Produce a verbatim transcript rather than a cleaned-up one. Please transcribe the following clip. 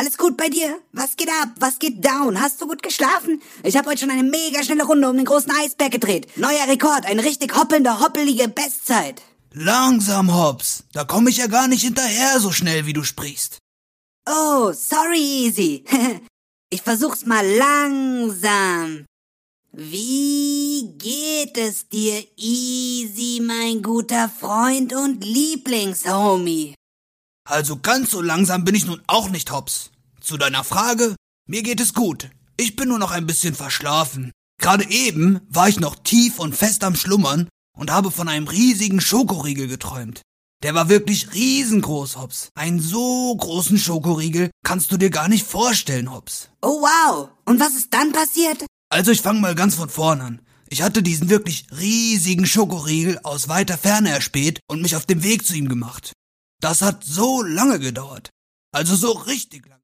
Alles gut bei dir? Was geht ab? Was geht down? Hast du gut geschlafen? Ich habe heute schon eine mega schnelle Runde um den großen Eisberg gedreht. Neuer Rekord, eine richtig hoppelnde, hoppelige Bestzeit. Langsam, Hobbs. Da komme ich ja gar nicht hinterher, so schnell wie du sprichst. Oh, sorry, Easy. Ich versuch's mal langsam. Wie geht es dir, Easy, mein guter Freund und Lieblingshomie? Also ganz so langsam bin ich nun auch nicht, Hobbs. Zu deiner Frage, mir geht es gut. Ich bin nur noch ein bisschen verschlafen. Gerade eben war ich noch tief und fest am Schlummern und habe von einem riesigen Schokoriegel geträumt. Der war wirklich riesengroß, Hobbs. Einen so großen Schokoriegel kannst du dir gar nicht vorstellen, Hobbs. Oh wow, und was ist dann passiert? Also ich fange mal ganz von vorn an. Ich hatte diesen wirklich riesigen Schokoriegel aus weiter Ferne erspäht und mich auf den Weg zu ihm gemacht. Das hat so lange gedauert. Also so richtig lang.